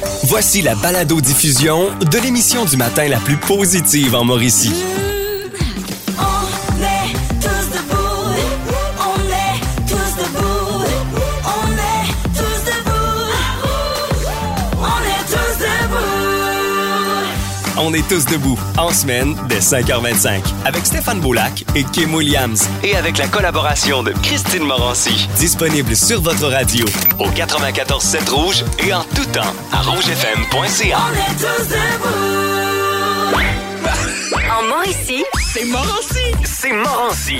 Voici la balado-diffusion de l'émission du matin la plus positive en Mauricie. On est tous debout. On est tous debout. On est tous debout. On est tous debout. On est tous debout, en semaine, dès 5h25, avec Stéphane Boulac et Kim Williams. Et avec la collaboration de Christine Morancy. Disponible sur votre radio, au 94.7 Rouge et en tout temps, à rougefm.ca. On est tous debout. En Mauricie, C'est Morancy! C'est Morancy!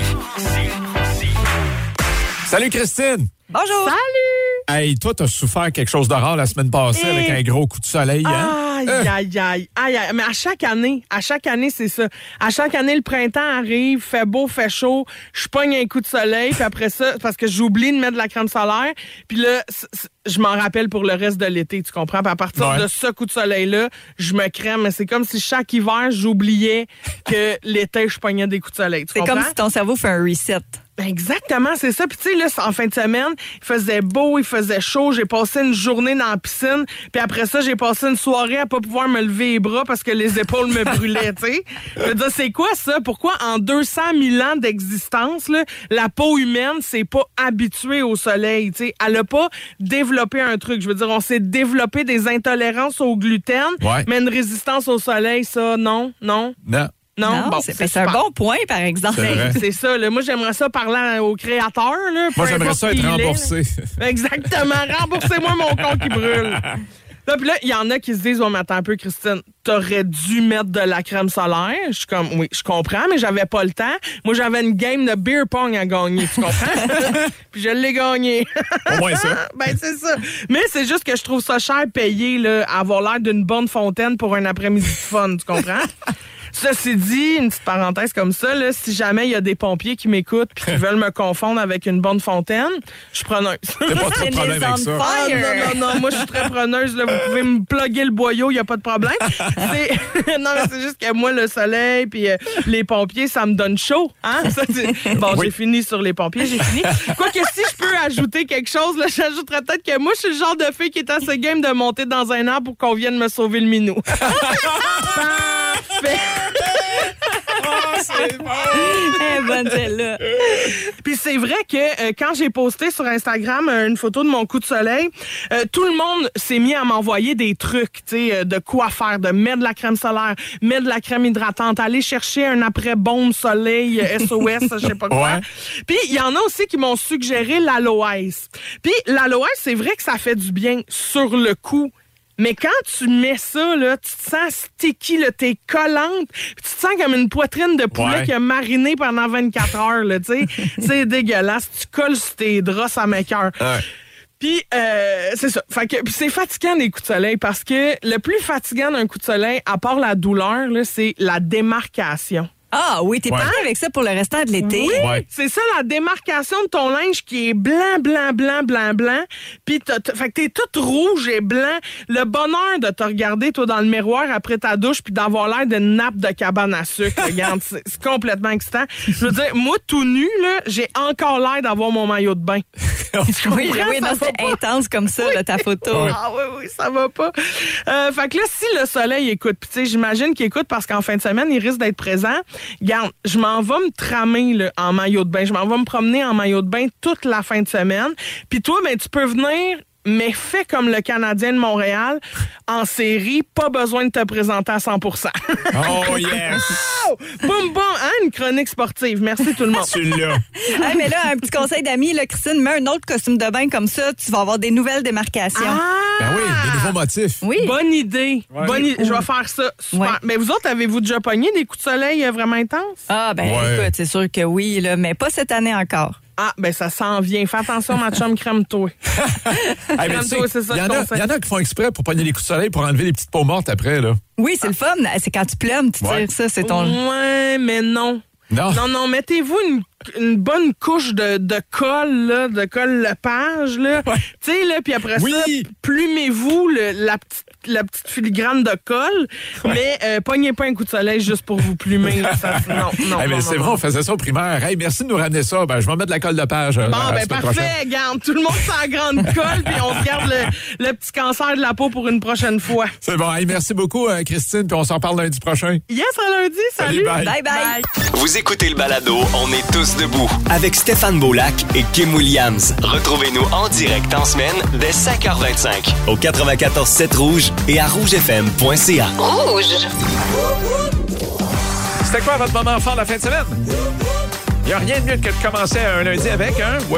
Salut Christine! bonjour. Hey, toi, t'as souffert quelque chose de rare la semaine passée avec un gros coup de soleil, hein? Aïe. Mais à chaque année, c'est ça. À chaque année, le printemps arrive, fait beau, fait chaud, je pogne un coup de soleil, puis après ça, parce que j'oublie de mettre de la crème solaire, puis là, je m'en rappelle pour le reste de l'été, tu comprends? Puis à partir de ce coup de soleil-là, je me crème. Mais c'est comme si chaque hiver, j'oubliais que l'été, je pognais des coups de soleil. Tu comprends? Comme si ton cerveau fait un reset. Ben exactement, c'est ça. Puis tu sais, là, en fin de semaine, il faisait beau, il faisait chaud. J'ai passé une journée dans la piscine. Puis après ça, j'ai passé une soirée à pas pouvoir me lever les bras parce que les épaules me brûlaient, tu sais. Je veux dire, c'est quoi ça? Pourquoi en 200 000 ans d'existence, là, la peau humaine s'est pas habituée au soleil, tu sais? Elle a pas développé un truc. Je veux dire, on s'est développé des intolérances au gluten, mais une résistance au soleil, ça, non. Non, bon, c'est un super. bon point, par exemple. C'est ça. Là. Moi, j'aimerais ça parler au créateur. Là, Moi, j'aimerais ça être remboursé. Exactement. Remboursez-moi mon compte qui brûle. Là, puis là, il y en a qui se disent, mais attends un peu, Christine, t'aurais dû mettre de la crème solaire. Je suis comme, oui, je comprends, mais j'avais pas le temps. Moi, j'avais une game de beer pong à gagner, tu comprends? Puis je l'ai gagné. Au moins ça. Ben, c'est ça. Mais c'est juste que je trouve ça cher payé, là, à avoir l'air d'une bonne fontaine pour un après-midi de fun, tu comprends? Ceci dit, une petite parenthèse comme ça, là, si jamais il y a des pompiers qui m'écoutent et qui veulent me confondre avec une bonne fontaine, je suis preneuse. T'as pas trop de problème avec ça. Non, moi je suis très preneuse. Là, vous pouvez me plugger le boyau, il n'y a pas de problème. Non, mais c'est juste que moi, le soleil puis les pompiers, ça me donne chaud. Hein? Ça, j'ai fini sur les pompiers, j'ai fini. Quoique si je peux ajouter quelque chose, là, j'ajouterais peut-être que moi, je suis le genre de fille qui est assez game de monter dans un arbre pour qu'on vienne me sauver le minou. Parfait. C'est bon. Bonne celle-là. Puis c'est vrai que quand j'ai posté sur Instagram une photo de mon coup de soleil, tout le monde s'est mis à m'envoyer des trucs, tu sais, de quoi faire, de mettre de la crème solaire, mettre de la crème hydratante, aller chercher un après-bombe soleil SOS, je sais pas quoi. Ouais. Puis il y en a aussi qui m'ont suggéré l'aloès. Puis l'aloès, c'est vrai que ça fait du bien sur le coup. Mais quand tu mets ça, là, tu te sens sticky, là, t'es collante, pis tu te sens comme une poitrine de poulet qui a mariné pendant 24 heures, là, tu sais. C'est dégueulasse. Tu colles sur tes draps, ça m'écoeure. Puis, c'est ça. Fait que, pis c'est fatigant des coups de soleil parce que le plus fatigant d'un coup de soleil, à part la douleur, là, c'est la démarcation. Ah oui, t'es parti avec ça pour le restant de l'été? Oui, c'est ça, la démarcation de ton linge qui est blanc. Puis fait que t'es toute rouge et blanc. Le bonheur de te regarder, toi, dans le miroir après ta douche puis d'avoir l'air d'une nappe de cabane à sucre. Regarde, c'est complètement excitant. Je veux dire, moi, tout nu, là, j'ai encore l'air d'avoir mon maillot de bain. Oui, non, c'est intense comme ça, là, ta photo. Ah oui, ça va pas. Fait que là, si le soleil écoute, puis tu sais, j'imagine qu'il écoute parce qu'en fin de semaine, il risque d'être présent. Regarde, je m'en vais me tramer là, en maillot de bain. Je m'en vais me promener en maillot de bain toute la fin de semaine. Puis toi, ben, tu peux venir, mais fais comme le Canadien de Montréal, en série, pas besoin de te présenter à 100%. Oh yes! Boum, hein, une chronique sportive. Merci tout le monde. Tu l'as. Mais là, un petit conseil d'amis, là, Christine, mets un autre costume de bain comme ça, tu vas avoir des nouvelles démarcations. Ben oui, des nouveaux motifs. Oui. Bonne idée. Ouais. Bonne idée. Je vais faire ça. Super. Ouais. Mais vous autres, avez-vous déjà pogné des coups de soleil vraiment intenses? Ah, ben écoute, c'est sûr que oui, là, mais pas cette année encore. Ah, ben ça s'en vient. Fais attention, ma chum, crème-toi. Hey, mais tu sais, c'est ça il y le en conseil. a qui font exprès pour pogner les coups de soleil pour enlever les petites peaux mortes après, là. Oui, c'est le fun. C'est quand tu pleures, tu tires ça, c'est ton... Ouais, mais non. Non. Non, mettez-vous une une bonne couche de colle, là, de colle Lepage, là. Ouais. Tu sais, là, puis après Oui. ça, plumez-vous la petite filigrane de colle, mais pognez pas un coup de soleil juste pour vous plumer. Là, ça, non, Hey, mais non, c'est non, vrai, non. on faisait ça au primaire. Hey, merci de nous ramener ça. Ben, je vais mettre la colle de page. Bon, la ben semaine prochaine. parfait, garde. Tout le monde sans grande colle, puis on se garde le petit cancer de la peau pour une prochaine fois. C'est bon. Hey, merci beaucoup, Christine, puis on s'en parle lundi prochain. Yes, à lundi, salut! Bye. Bye bye. Vous écoutez le balado On est tous debout avec Stéphane Beaulac et Kim Williams. Retrouvez-nous en direct en semaine dès 5h25 au 94.7 Rouge et à rougefm.ca. C'était quoi votre moment fort de la fin de semaine? Il n'y a rien de mieux que de commencer un lundi avec, hein? What?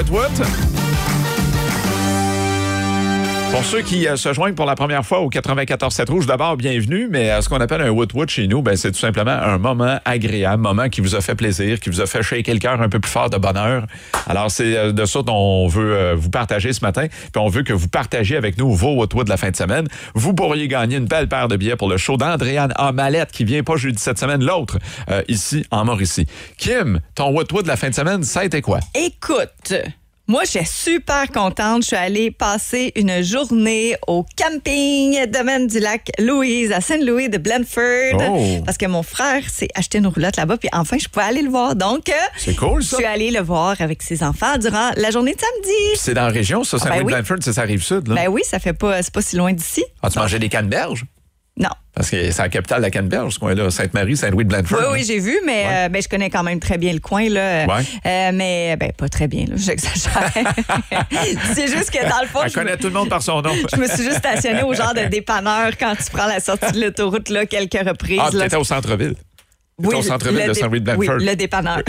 Pour ceux qui se joignent pour la première fois au 94.7 Rouge, d'abord, bienvenue, mais ce qu'on appelle un what chez nous, ben, c'est tout simplement un moment agréable, un moment qui vous a fait plaisir, qui vous a fait shaker le cœur un peu plus fort de bonheur. Alors, c'est de ça dont on veut vous partager ce matin, puis on veut que vous partagiez avec nous vos what de la fin de semaine. Vous pourriez gagner une belle paire de billets pour le show d'Andréane A. Mallette, qui vient pas jeudi cette semaine, l'autre, ici, en Mauricie. Kim, ton what de la fin de semaine, ça a été quoi? Écoute, moi, je suis super contente. Je suis allée passer une journée au camping Domaine du Lac Louise à Saint-Louis de Blandford. Oh. Parce que mon frère s'est acheté une roulotte là-bas, puis enfin, je pouvais aller le voir. Donc, C'est cool, je ça. suis allée le voir avec ses enfants durant la journée de samedi. C'est dans la région, ça, Saint-Louis ben oui. de Blandford, c'est sa rive sud, là. Ben oui, ça fait pas, c'est pas si loin d'ici. As-tu mangé des canneberges? Non. Parce que c'est la capitale de la canneberge, ce coin-là. Sainte-Marie, Saint-Louis de Blandford. Oui, j'ai vu, mais ben, je connais quand même très bien le coin, là. Ouais. Mais ben, pas très bien, là, j'exagère. C'est juste que dans le fond, Elle connaît tout le monde par son nom. je me suis juste stationnée au genre de dépanneur quand tu prends la sortie de l'autoroute, là, quelques reprises. Ah, là. t'étais au centre-ville. T'étais au centre-ville de Saint-Louis de Blandford. Oui, le dépanneur.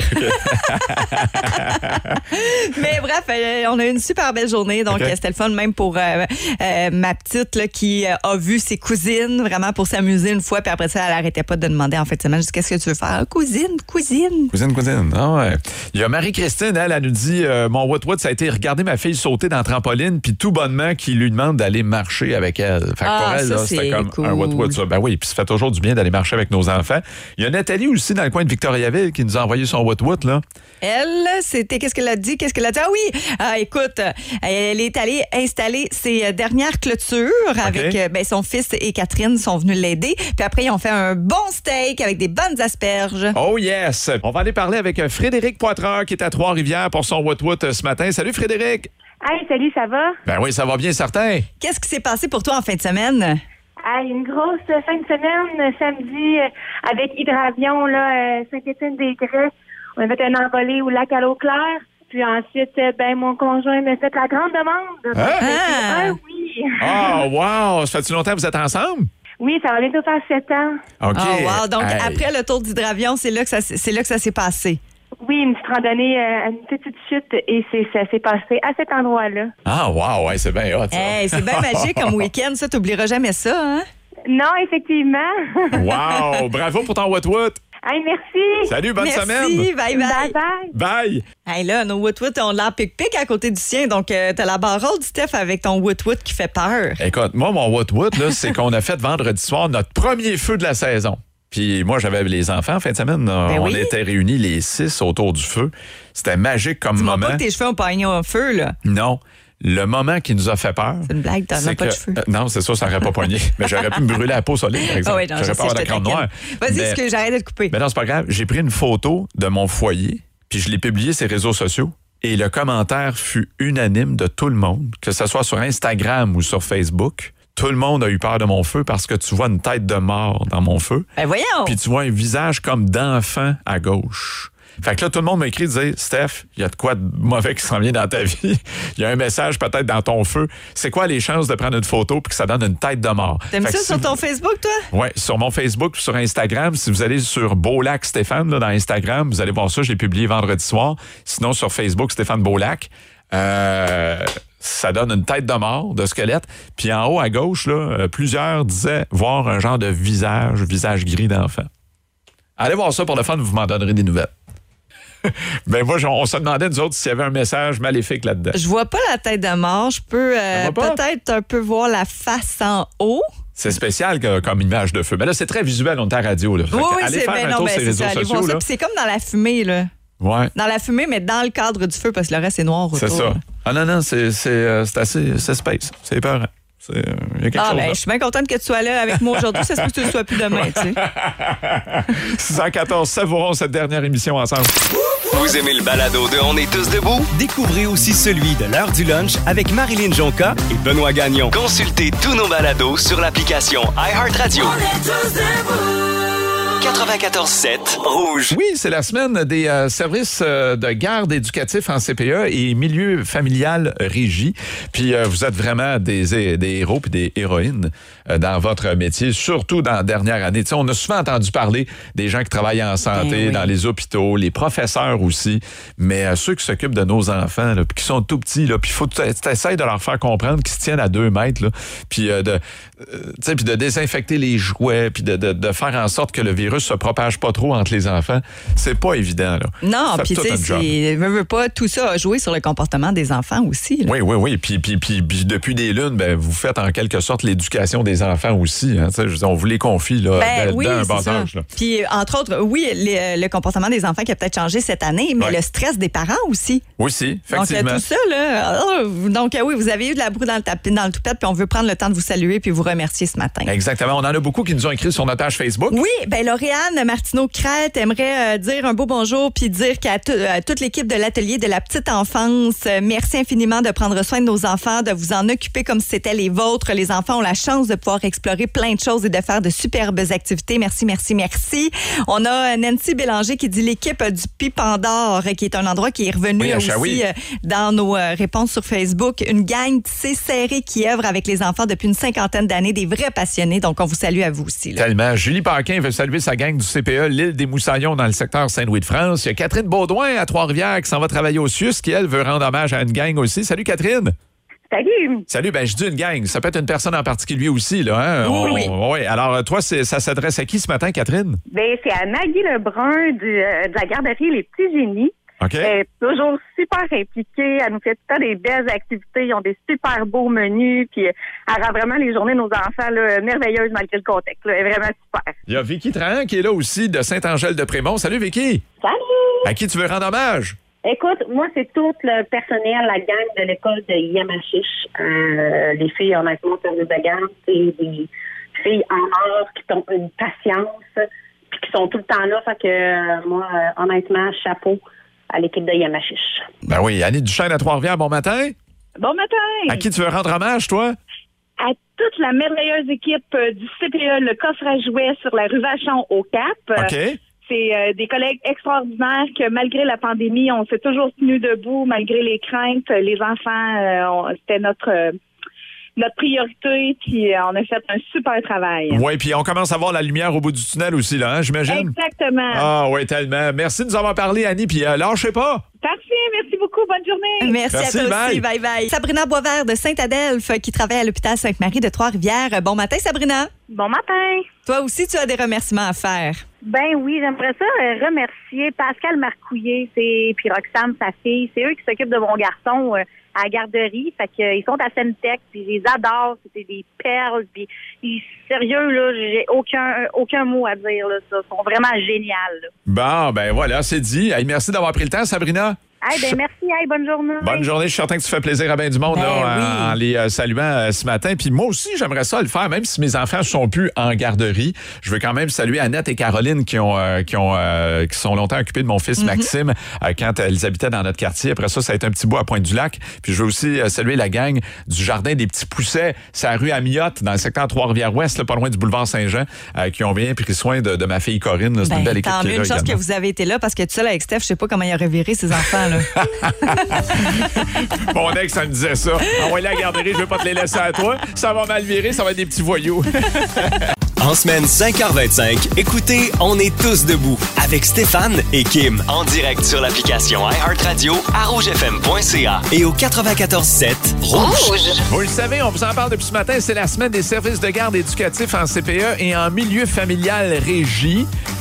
Mais bref, on a eu une super belle journée, donc OK. c'était le fun même pour ma petite là, qui a vu ses cousines vraiment pour s'amuser une fois, puis après ça, elle arrêtait pas de demander en fin de semaine, qu'est-ce que tu veux faire? Ah, cousine. Cousine. Ah ouais. Il y a Marie-Christine, elle nous dit mon what ça a été regarder ma fille sauter dans la trampoline, puis tout bonnement qui lui demande d'aller marcher avec elle. Fait que pour elle, ça, là, c'était c'est comme cool. un what ça. Ben oui, puis ça fait toujours du bien d'aller marcher avec nos enfants. Il y a Nathalie aussi dans le coin de Victoriaville qui nous a envoyé son what là. Elle, c'était, qu'est-ce qu'elle a dit? Ah oui, écoute, elle est allée installer ses dernières clôtures avec ben, son fils et Catherine sont venus l'aider. Puis après, ils ont fait un bon steak avec des bonnes asperges. Oh yes! On va aller parler avec Frédéric Poitras qui est à Trois-Rivières pour son what ce matin. Salut Frédéric! Hey, salut, ça va? Ben oui, ça va bien, certain. Qu'est-ce qui s'est passé pour toi en fin de semaine? Hey, une grosse fin de semaine, samedi, avec Hydravion, là, Saint-Étienne-des-Grès. On a fait un envolé au lac à l'eau claire. Puis ensuite, ben, mon conjoint m'a fait la grande demande. Hein? Oui. Oh wow! Ça fait-tu longtemps que vous êtes ensemble? Oui, ça va bientôt faire 7 ans. OK. Oh wow, donc Hey. après le tour d'hydravion, c'est là que ça s'est passé. Oui, une petite randonnée, une petite chute, et ça s'est passé à cet endroit-là. Ah wow, ouais, c'est bien hot, ça. Hey, c'est bien magique comme week-end, ça, t'oublieras jamais ça, hein? Non, effectivement. Wow! Bravo pour ton what. Hey, merci. Salut, bonne Merci, semaine. bye bye. Bye-bye. Bye! Hey là, nos Woot-Woot ont l'air pic-pic à côté du sien, donc t'as la barole du Steph avec ton Woot-Woot qui fait peur. Écoute, moi, mon what, là, c'est qu'on a fait vendredi soir notre premier feu de la saison. Puis moi, j'avais les enfants en fin de semaine. On oui. était réunis les 6 autour du feu. C'était magique comme Dis-moi moment. pas que tes cheveux ont pogné au feu, là. Non. Le moment qui nous a fait peur. C'est une blague, t'en as pas de cheveux. Non, c'est ça, ça n'aurait pas poigné. Mais j'aurais pu me brûler la peau solide, par exemple. Ah oui, non, j'aurais je pas sais, avoir je la te crème taquine. noire. Vas-y, Mais- ce que j'arrête de te couper. Mais non, c'est pas grave. J'ai pris une photo de mon foyer, puis je l'ai publiée sur les réseaux sociaux. Et le commentaire fut unanime de tout le monde, que ce soit sur Instagram ou sur Facebook. Tout le monde a eu peur de mon feu parce que tu vois une tête de mort dans mon feu. Ben voyons! Puis tu vois un visage comme d'enfant à gauche. Fait que là, tout le monde m'a écrit, disait, Steph, il y a de quoi de mauvais qui s'en vient dans ta vie. Il y a un message peut-être dans ton feu. C'est quoi les chances de prendre une photo puis que ça donne une tête de mort? T'aimes Fait ça que sur si ton Facebook, toi? Oui, sur mon Facebook, sur Instagram. Si vous allez sur Beaulac Stéphane, là, dans Instagram, vous allez voir ça. Je l'ai publié vendredi soir. Sinon, sur Facebook, Stéphane Beaulac. Ça donne une tête de mort, de squelette. Puis en haut à gauche, là, plusieurs disaient voir un genre de visage gris d'enfant. Allez voir ça pour le fun, vous m'en donnerez des nouvelles. Ben moi, on se demandait, nous autres, s'il y avait un message maléfique là-dedans. Je vois pas la tête de mort. Je peux vois pas? peut-être un peu voir la face en haut. C'est spécial comme image de feu. Mais là, c'est très visuel, on est à la radio. Là. Fait Oui, que oui, allez c'est faire ben un non, tour ben sur les c'est réseaux ça. Allez voir sociaux. ça. Là. Puis c'est comme dans la fumée, là. Ouais. Dans la fumée, mais dans le cadre du feu, parce que le reste est noir autour. C'est ça. Ah non, c'est assez... C'est space. C'est épeurant. Il y a quelque chose. Ben, je suis bien contente que tu sois là avec moi aujourd'hui. Ça se peut que tu ne sois plus demain, tu sais. 6h14, savourons cette dernière émission ensemble. Vous aimez le balado de On est tous debout? Découvrez aussi celui de l'heure du lunch avec Marilyn Jonca et Benoît Gagnon. Consultez tous nos balados sur l'application iHeartRadio. On est tous debout. 94.7 Rouge. Oui, c'est la semaine des services de garde éducatifs en CPE et milieu familial régi. Puis vous êtes vraiment des héros et des héroïnes dans votre métier, surtout dans la dernière année. Tu sais, on a souvent entendu parler des gens qui travaillent en santé, dans les hôpitaux, les professeurs aussi, mais ceux qui s'occupent de nos enfants, là, puis qui sont tout petits, puis il faut que tu essaies de leur faire comprendre qu'ils se tiennent à 2 mètres, là, puis puis de désinfecter les jouets, puis de faire en sorte que le virus se propage pas trop entre les enfants. C'est pas évident, là. Non, puis tu sais, veux pas, tout ça a joué sur le comportement des enfants aussi. Là. Oui. Puis depuis des lunes, ben, vous faites en quelque sorte l'éducation des enfants aussi. Hein, on vous les confie là, dès un bas âge. Là. Puis, entre autres, oui, le comportement des enfants qui a peut-être changé cette année, mais le stress des parents aussi. Aussi, effectivement. Donc, tout ça, là. Oui, vous avez eu de la boue dans le toupette, puis on veut prendre le temps de vous saluer puis vous remercier ce matin. Exactement. On en a beaucoup qui nous ont écrit sur notre page Facebook. Oui, bien, Lauriane Martineau-Crête aimerait dire un beau bonjour puis dire qu'à toute l'équipe de l'atelier de la petite enfance, merci infiniment de prendre soin de nos enfants, de vous en occuper comme si c'était les vôtres. Les enfants ont la chance de pouvoir explorer plein de choses et de faire de superbes activités. Merci. On a Nancy Bélanger qui dit l'équipe du Pipandor, qui est un endroit qui est revenu aussi dans nos réponses sur Facebook. Une gang tissée serrée qui œuvre avec les enfants depuis une 50aine d'années, des vrais passionnés. Donc, on vous salue à vous aussi. Là. Tellement. Julie Paquin veut saluer sa gang du CPE, l'île des Moussaillons dans le secteur Saint-Louis-de-France. Il y a Catherine Baudouin à Trois-Rivières qui s'en va travailler au CIUS, qui, elle, veut rendre hommage à une gang aussi. Salut, Catherine. Salut, ben je dis une gang. Ça peut être une personne en particulier aussi, là. Hein? Oui. Alors, toi, ça s'adresse à qui ce matin, Catherine? Ben, c'est à Maggie Lebrun de la garderie Les Petits Génies. OK. Elle est toujours super impliquée. Elle nous fait tout le temps des belles activités. Ils ont des super beaux menus. Puis elle rend vraiment les journées de nos enfants là, merveilleuses malgré le contexte. Là. Elle est vraiment super. Il y a Vicky Trahan qui est là aussi de Saint-Angèle-de-Prémont. Salut, Vicky. Salut. À qui tu veux rendre hommage? Écoute, moi, c'est tout le personnel, la gang de l'école de Yamachiche. Les filles, honnêtement, service de garde, c'est des filles en or qui ont une patience puis qui sont tout le temps là. Fait que moi, honnêtement, chapeau à l'équipe de Yamachiche. Ben oui, Annie Duchesne à Trois-Rivières, bon matin. Bon matin. À qui tu veux rendre hommage, toi? À toute la merveilleuse équipe du CPE, le coffre à jouets sur la rue Vachon au Cap. OK. C'est des collègues extraordinaires que malgré la pandémie, on s'est toujours tenu debout, malgré les craintes. Les enfants, c'était notre priorité, puis on a fait un super travail. Oui, puis on commence à voir la lumière au bout du tunnel aussi, là, hein, j'imagine? Exactement. Ah oui, tellement. Merci de nous avoir parlé, Annie, puis lâchez pas. Parfait, merci beaucoup. Bonne journée. Merci à toi aussi. Bye. Sabrina Boisvert de Saint-Adelphe qui travaille à l'hôpital Sainte-Marie de Trois-Rivières. Bon matin, Sabrina. Bon matin. Toi aussi, tu as des remerciements à faire. Ben oui, j'aimerais ça remercier Pascal Marcouillet puis Roxane, sa fille. C'est eux qui s'occupent de mon garçon à la garderie. Fait qu'ils sont à Sainte-Tech, puis je les adore. C'était des perles. Puis sérieux, là, j'ai aucun mot à dire. Là, ça. Ils sont vraiment géniales. Là. Bon, ben voilà, c'est dit. Hey, merci d'avoir pris le temps, Sabrina. Merci. Bonne journée. Bonne journée. Je suis certain que tu fais plaisir à bien du monde en les saluant ce matin. Puis moi aussi, j'aimerais ça le faire, même si mes enfants ne sont plus en garderie. Je veux quand même saluer Annette et Caroline qui sont longtemps occupées de mon fils Maxime quand ils habitaient dans notre quartier. Après ça a été un petit bout à Pointe-du-Lac. Puis je veux aussi saluer la gang du Jardin des Petits Poussets. C'est à rue Amiotte, dans le secteur Trois-Rivières-Ouest, pas loin du boulevard Saint-Jean, qui ont bien pris soin de ma fille Corinne. C'est une belle équipe qui est là. Une chance que vous avez été là, parce que tout seul avec Steph, je sais pas comment il aurait viré ses enfants. Là. Mon ex, ça me disait ça. Envoie-les à la garderie, je veux pas te les laisser à toi. Ça va mal virer, ça va être des petits voyous. En semaine 5h25, écoutez On est tous debout avec Stéphane et Kim. En direct sur l'application iHeartRadio, à rougefm.ca et au 94.7 Rouge. Vous le savez, on vous en parle depuis ce matin. C'est la semaine des services de garde éducatifs en CPE et en milieu familial régi.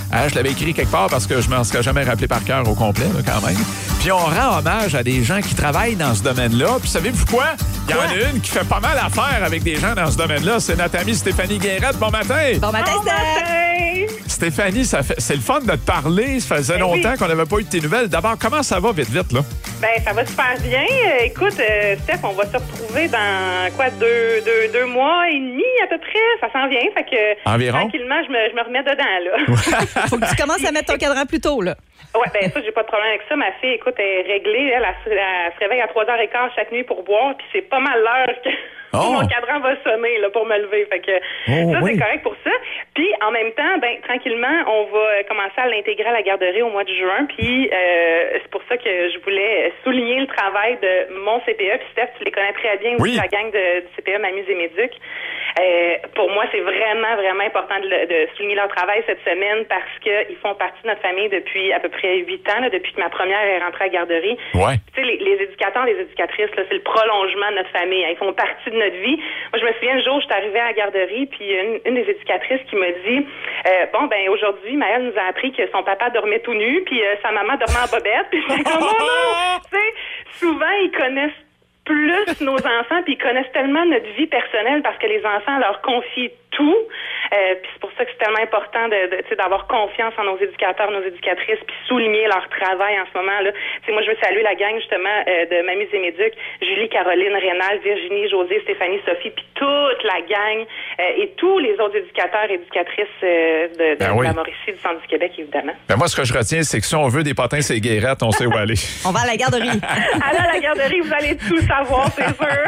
Je l'avais écrit quelque part parce que je ne m'en serais jamais rappelé par cœur au complet, là, quand même. Puis on rend hommage à des gens qui travaillent dans ce domaine-là. Puis savez-vous quoi? Il y en a une qui fait pas mal affaire avec des gens dans ce domaine-là. C'est notre amie Stéphanie Guérette. Bon matin! Bon matin, Steph! Stéphanie, c'est le fun de te parler. Ça faisait longtemps qu'on n'avait pas eu de tes nouvelles. D'abord, comment ça va vite, là? Ben, ça va super bien. Écoute, Steph, on va se retrouver dans, deux mois et demi à peu près. Ça s'en vient. Fait que, environ? Tranquillement, je me remets dedans, là. Faut que tu commences à mettre ton cadran plus tôt, là. Ouais, ben ça, j'ai pas de problème avec ça. Ma fille, écoute, elle est réglée. Elle se réveille à 3h15 chaque nuit pour boire. Puis c'est pas mal l'heure que mon cadran va sonner là, pour me lever. Fait que c'est correct pour ça. Puis en même temps, ben tranquillement, on va commencer à l'intégrer à la garderie au mois de juin. Puis c'est pour ça que je voulais souligner le travail de mon CPE. Puis Steph, tu les connais très bien aussi, la gang du CPE M'amuse et m'éduque. Pour moi, c'est vraiment, vraiment important de souligner leur travail cette semaine parce qu'ils font partie de notre famille depuis à peu près 8 ans, là, depuis que ma première est rentrée à la garderie. Ouais. Tu sais, les éducateurs, les éducatrices, là, c'est le prolongement de notre famille. Ils font partie de notre vie. Moi, je me souviens, le jour où je suis arrivée à la garderie, puis une des éducatrices qui m'a dit aujourd'hui, Maëlle nous a appris que son papa dormait tout nu, puis sa maman dormait en bobette. Puis j'étais comme, oh non! Tu sais, souvent, ils connaissent plus nos enfants, puis ils connaissent tellement notre vie personnelle parce que les enfants leur confient tout. Puis c'est pour ça que c'est tellement important d'avoir confiance en nos éducateurs, nos éducatrices, puis souligner leur travail en ce moment là. Moi, je veux saluer la gang justement de M'amuse et m'éduque, Julie, Caroline, Rénal, Virginie, Josée, Stéphanie, Sophie, puis toute la gang et tous les autres éducateurs et éducatrices de la Mauricie, du Centre du Québec, évidemment. Ben moi, ce que je retiens, c'est que si on veut des potins et guérettes, on sait où aller. On va à la garderie. Allez à la garderie, vous allez tout savoir, c'est sûr.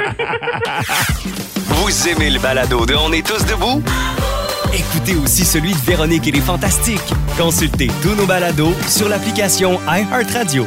Vous aimez le balado de On est tous debout? Écoutez aussi celui de Véronique et les Fantastiques. Consultez tous nos balados sur l'application iHeartRadio.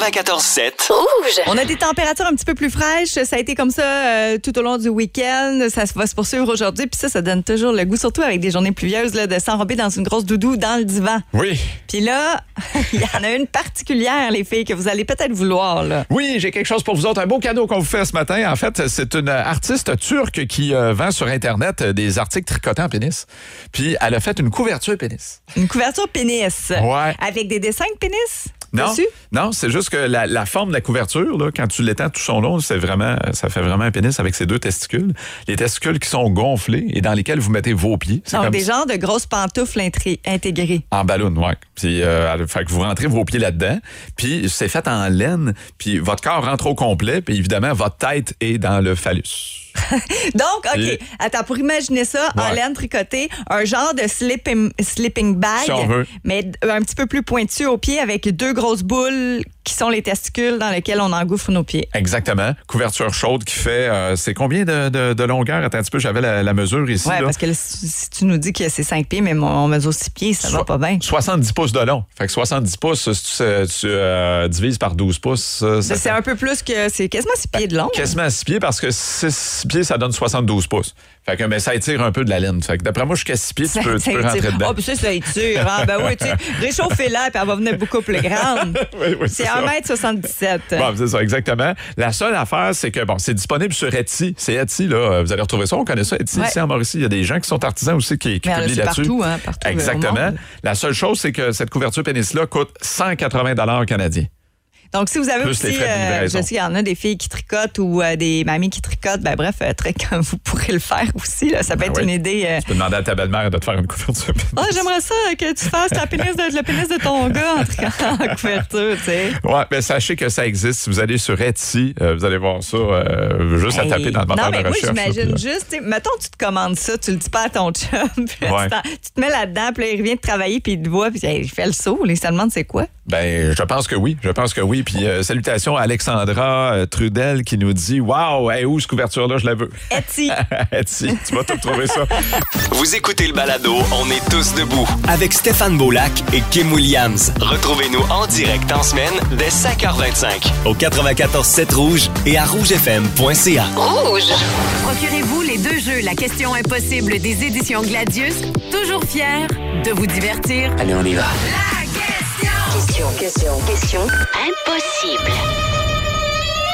94.7 Rouge. On a des températures un petit peu plus fraîches. Ça a été comme ça tout au long du week-end. Ça va se poursuivre aujourd'hui. Puis ça donne toujours le goût, surtout avec des journées pluvieuses, là, de s'enrober dans une grosse doudou dans le divan. Oui. Puis là, il y en a une particulière, les filles, que vous allez peut-être vouloir. Là. Oui, j'ai quelque chose pour vous autres. Un beau cadeau qu'on vous fait ce matin. En fait, c'est une artiste turque qui vend sur Internet des articles tricotés en pénis. Puis elle a fait une couverture pénis. Une couverture pénis? Ouais. Avec des dessins de pénis? Non, dessus? non, c'est juste que la forme de la couverture, là, quand tu l'étends tout son long, ça fait vraiment un pénis avec ses deux testicules. Les testicules qui sont gonflés et dans lesquels vous mettez vos pieds. C'est donc comme des genres de grosses pantoufles intégrées. En ballon, oui. Puis, fait que vous rentrez vos pieds là-dedans, puis c'est fait en laine, puis votre corps rentre au complet, puis évidemment, votre tête est dans le phallus. Donc, OK. Attends, pour imaginer ça, en laine tricotée, un genre de sleeping bag, si on veut, mais un petit peu plus pointu au pied avec deux grosses boules qui sont les testicules dans lesquelles on engouffre nos pieds. Exactement. Couverture chaude qui fait... c'est combien de longueur? Attends un petit peu, j'avais la mesure ici. Oui, là. parce que là, si tu nous dis que c'est 5 pieds, mais on mesure 6 pieds, ça va pas bien. 70 pouces de long. Fait que 70 pouces, si tu divises par 12 pouces... c'est un peu plus que... C'est quasiment 6 pieds de long. Quasiment 6 pieds, parce que 6 pieds, ça donne 72 pouces. Fait que, mais ça étire un peu de la laine. Fait que d'après moi, jusqu'à 6 pieds, tu peux rentrer dedans. Oh, puis ça étire. Hein? Ben oui, tu sais, réchauffez-la, puis elle va venir beaucoup plus grande. Oui, c'est 1m77. Bon, c'est ça, exactement. La seule affaire, c'est que, bon, c'est disponible sur Etsy. C'est Etsy, là. Vous allez retrouver ça. On connaît ça, Etsy, ici en Mauricie. Il y a des gens qui sont artisans aussi qui publient là-dessus. Partout, hein, partout. Exactement. La seule chose, c'est que cette couverture pénis-là coûte 180 canadiens. Donc, si vous avez plus aussi, je sais qu'il y en a des filles qui tricotent ou des mamies qui tricotent, ben bref, vous pourrez le faire aussi. Là. Ça peut être une idée. Tu peux demander à ta belle-mère de te faire une couverture pénis. Oh, j'aimerais ça que tu fasses le pénis de ton gars en tricotant en couverture, tu sais. Oui, mais sachez que ça existe. Si vous allez sur Etsy, vous allez voir ça juste à taper dans le moteur de recherche. Non, mais moi, j'imagine juste, mettons, tu te commandes ça, tu le dis pas à ton chum, puis tu te mets là-dedans, puis là, il revient de travailler, puis il te voit, puis il fait le saut. Il se demande c'est quoi. Ben, je pense que oui. Puis salutations à Alexandra Trudel qui nous dit « Wow, où cette couverture-là, je la veux. » Etsy. Etsy, tu vas tout trouver ça. Vous écoutez le balado On est tous debout avec Stéphane Beaulac et Kim Williams. Retrouvez-nous en direct en semaine dès 5h25 au 94.7 Rouge et à rougefm.ca. Rouge! Procurez-vous les 2 jeux La question impossible des éditions Gladius. Toujours fiers de vous divertir. Allez, on y va. Question impossible.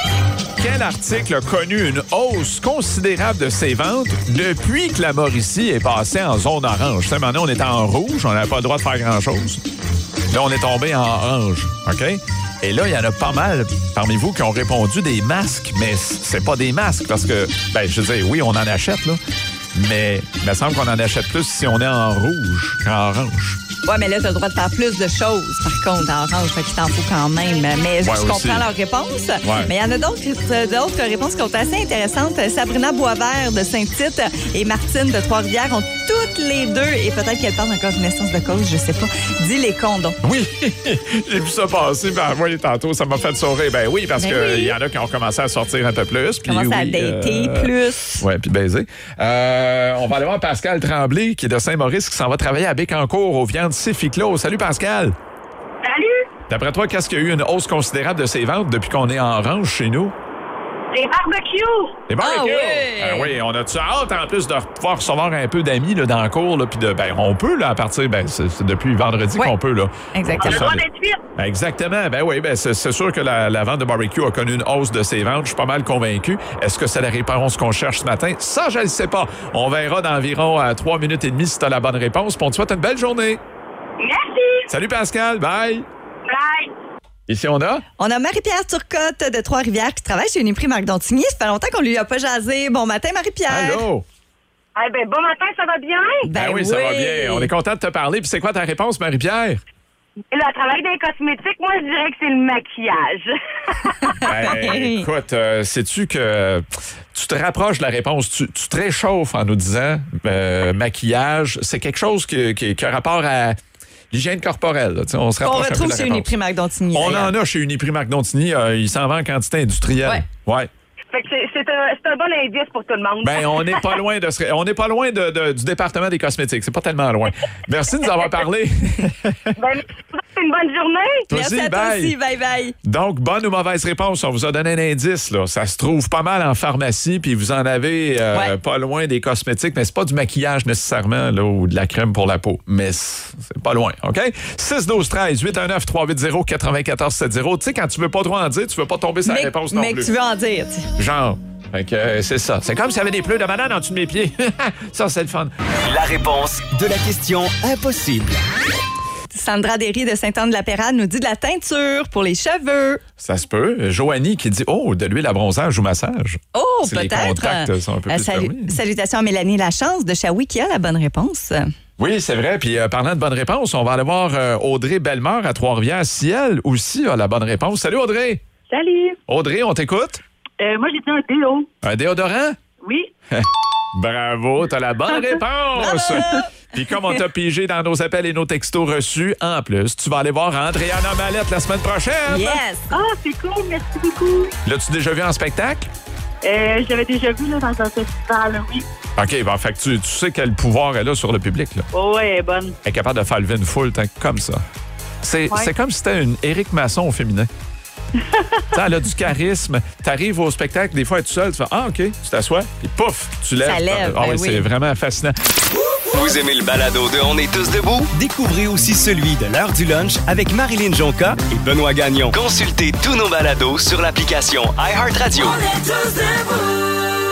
Quel article a connu une hausse considérable de ses ventes depuis que la Mauricie est passée en zone orange? Tu sais, maintenant, on était en rouge, on n'avait pas le droit de faire grand-chose. Là, on est tombé en orange, OK? Et là, il y en a pas mal parmi vous qui ont répondu des masques, mais c'est pas des masques parce que, ben, je veux dire, oui, on en achète, là, mais il me semble qu'on en achète plus si on est en rouge qu'en orange. Ouais, mais là, t'as le droit de faire plus de choses, par contre, en orange, fait qu'il t'en faut quand même. Mais je comprends leurs réponses. Ouais. Mais il y en a d'autres réponses qui sont assez intéressantes. Sabrina Boisvert de Saint-Tite et Martine de Trois-Rivières ont toutes les deux, et peut-être qu'elles parlent encore de naissance de cause, je sais pas, dit les condoms. Oui, j'ai vu ça passer, ben oui, tantôt, ça m'a fait sourire. Ben oui, parce qu'il y en a qui ont commencé à sortir un peu plus. Puis Commence à dater plus. Oui, puis baiser. On va aller voir Pascal Tremblay, qui est de Saint-Maurice, qui s'en va travailler à Bécancour, aux viandes Céficlo. Salut, Pascal. Salut. D'après toi, qu'est-ce qu'il y a eu une hausse considérable de ses ventes depuis qu'on est en orange chez nous? Les barbecues. Les barbecues! Ah oui! Oui, on a-tu hâte, en plus, de pouvoir recevoir un peu d'amis là, dans le cours, là, puis on peut, là, à partir, c'est depuis vendredi qu'on peut, là. Exactement. On a le droit d'être vite. Exactement. Ben oui, c'est sûr que la vente de barbecue a connu une hausse de ses ventes. Je suis pas mal convaincu. Est-ce que c'est la réponse qu'on cherche ce matin? Ça, je ne sais pas. On verra dans environ 3 minutes et demie si tu as la bonne réponse. Puis on te souhaite une belle journée. Merci. Salut, Pascal. Bye. Bye. Ici, on a? On a Marie-Pierre Turcotte de Trois-Rivières qui travaille chez Uniprix-Marc Dontigny. Ça fait longtemps qu'on lui a pas jasé. Bon matin, Marie-Pierre. Allô? Eh ben, bon matin, ça va bien? Ben oui, ça va bien. On est content de te parler. Puis c'est quoi ta réponse, Marie-Pierre? Le travail des cosmétiques, moi, je dirais que c'est le maquillage. Ben, écoute, sais-tu que tu te rapproches de la réponse? Tu te réchauffes en nous disant maquillage. C'est quelque chose qui a rapport à l'hygiène corporelle. Là. On se rapproche un peu de retrouve la chez réponse. Uniprix-Marc Dontigny. On en a chez Uniprix-Marc Dontigny. Il s'en vend en quantité industrielle. Ouais. Fait que c'est un bon indice pour tout le monde. Ben, on n'est pas loin du département des cosmétiques. C'est pas tellement loin. Merci de nous avoir parlé. Ben, une bonne journée. Toi Merci aussi, à toi bye. aussi. Bye bye. Donc, bonne ou mauvaise réponse? On vous a donné un indice. Là. Ça se trouve pas mal en pharmacie, puis vous en avez pas loin des cosmétiques, mais c'est pas du maquillage nécessairement là, ou de la crème pour la peau. Mais c'est pas loin, OK? 6-12-13, 819-380-9470. Tu sais, quand tu veux pas trop en dire, tu veux pas tomber sur la réponse non mais plus. que tu veux en dire. Genre. Fait que c'est ça. C'est comme s'il y avait des pleurs de banane en dessous de mes pieds. Ça, c'est le fun. La réponse de la question impossible. Sandra Derry de Saint-Anne-de-la-Pérade nous dit de la teinture pour les cheveux. Ça se peut. Joanie qui dit de l'huile à bronzage ou massage. Oh, Si les peut-être. contacts sont un peu plus fermés. Salutations à Mélanie Lachance de Shawi qui a la bonne réponse. Oui, c'est vrai. Puis parlant de bonne réponse, on va aller voir Audrey Bellemare à Trois-Rivières si elle aussi a la bonne réponse. Salut Audrey. Salut. Audrey, on t'écoute? Moi, j'ai dit un déo. Un déodorant? Oui. Bravo, t'as la bonne réponse. Puis comme on t'a pigé dans nos appels et nos textos reçus, en plus, tu vas aller voir Andréana Mallette la semaine prochaine. Yes! Ah, c'est cool, merci beaucoup. L'as-tu déjà vu en spectacle? J'avais déjà vu là, dans un festival, oui. OK, ben, fait que tu sais quel pouvoir elle a sur le public, là. Oh, ouais, elle est bonne. Elle est capable de faire lever une foule comme ça. C'est comme si c'était une Éric Masson au féminin. Elle a du charisme. T'arrives au spectacle, des fois, elle est toute seule, tu fais OK, tu t'assois, puis pouf, tu lèves. Ça lève, Ah ben oui, c'est vraiment fascinant. Vous aimez le balado de On est tous debout? Découvrez aussi celui de l'heure du lunch avec Marilyn Jonca et Benoît Gagnon. Consultez tous nos balados sur l'application iHeartRadio. On est tous debout.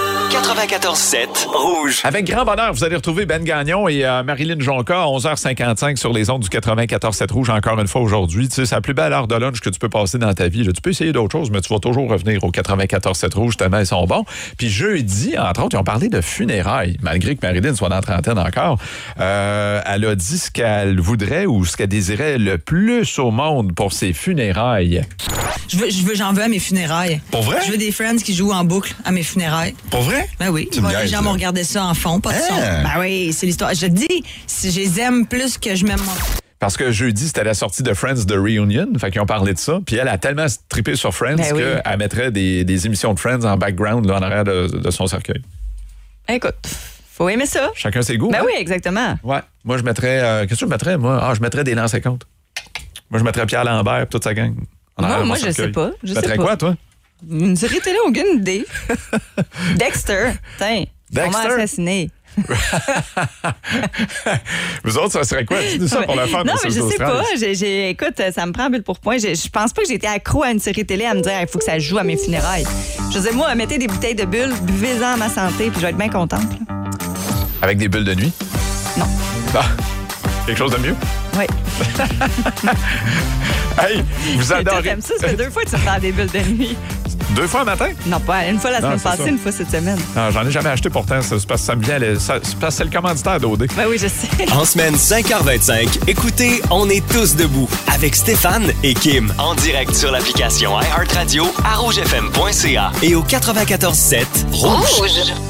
94.7 Rouge. Avec grand bonheur, vous allez retrouver Ben Gagnon et Marilyn Jonca à 11h55 sur les ondes du 94.7 Rouge encore une fois aujourd'hui. Tu sais, c'est la plus belle heure de lunch que tu peux passer dans ta vie. Là. Tu peux essayer d'autres choses, mais tu vas toujours revenir au 94.7 Rouge tellement ils sont bons. Puis jeudi, entre autres, ils ont parlé de funérailles. Malgré que Marilyn soit dans la trentaine encore, elle a dit ce qu'elle voudrait ou ce qu'elle désirait le plus au monde pour ses funérailles. J'en veux à mes funérailles. Pour vrai? Je veux des Friends qui jouent en boucle à mes funérailles. Pour vrai? Ben oui. Tu me Les niaises, gens là. m'ont regardé ça en fond, pas de son. Ben oui, c'est l'histoire. Je te dis, si je les aime plus que je m'aime moi. Parce que jeudi, c'était la sortie de Friends de Reunion. Fait qu'ils ont parlé de ça. Puis elle a tellement trippé sur Friends qu'elle mettrait des émissions de Friends en background là, en arrière de son cercueil. Écoute, faut aimer ça. Chacun ses goûts. Ben hein? oui, exactement. Ouais. Moi, je mettrais... qu'est-ce que je mettrais, moi? Je mettrais des lancers comptes. Moi, je mettrais Pierre Lambert et toute sa gang. Moi, je sais pas. Tu mettrais quoi, toi? Une série télé, aucune idée. Dexter. Tiens. Dexter? On m'a assassiné. Vous autres, ça serait quoi? Dis-nous ça pour la fin. Non, mais je sais pas. Écoute, ça me prend but pour point. Je pense pas que j'ai été accro à une série télé à me dire il faut que ça joue à mes funérailles. Je sais, moi, mettez des bouteilles de bulles, buvez-en à ma santé, puis je vais être bien contente. Là. Avec des bulles de nuit? Non. Ah, quelque chose de mieux? Oui. Hey, vous adorez. T'aimes ça fait 2 fois que tu me prends des bulles de nuit. 2 fois le matin? Non, pas une fois la semaine passée, une fois cette semaine. Non, j'en ai jamais acheté pourtant. C'est parce que ça me vient. C'est parce que c'est le commanditaire d'OD. Ben oui, je sais. En semaine 5h25, écoutez On est tous debout avec Stéphane et Kim. En direct sur l'application iHeartRadio, à rougefm.ca et au 94.7 Rouge.